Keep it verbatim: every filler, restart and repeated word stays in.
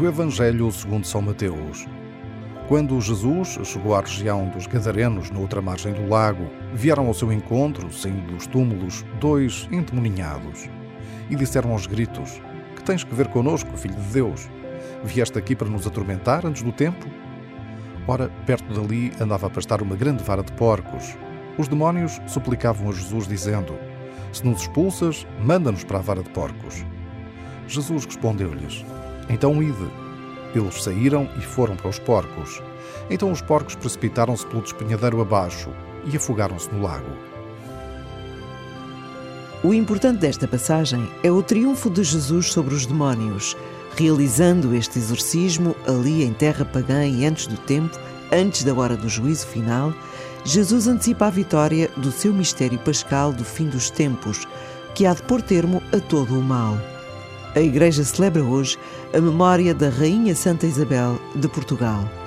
Evangelho segundo São Mateus. Quando Jesus chegou à região dos Gadarenos, na outra margem do lago, vieram ao seu encontro, saindo dos túmulos, dois endemoninhados. E disseram aos gritos: Que tens que ver connosco, Filho de Deus? Vieste aqui para nos atormentar antes do tempo? Ora, perto dali andava a pastar uma grande vara de porcos. Os demónios suplicavam a Jesus, dizendo: Se nos expulsas, manda-nos para a vara de porcos. Jesus respondeu-lhes: Então ide. Eles saíram e foram para os porcos. Então os porcos precipitaram-se pelo despenhadeiro abaixo e afogaram-se no lago. O importante desta passagem é o triunfo de Jesus sobre os demónios. Realizando este exorcismo ali em terra pagã e antes do tempo, antes da hora do juízo final, Jesus antecipa a vitória do seu mistério pascal do fim dos tempos, que há de pôr termo a todo o mal. A Igreja celebra hoje a memória da Rainha Santa Isabel de Portugal.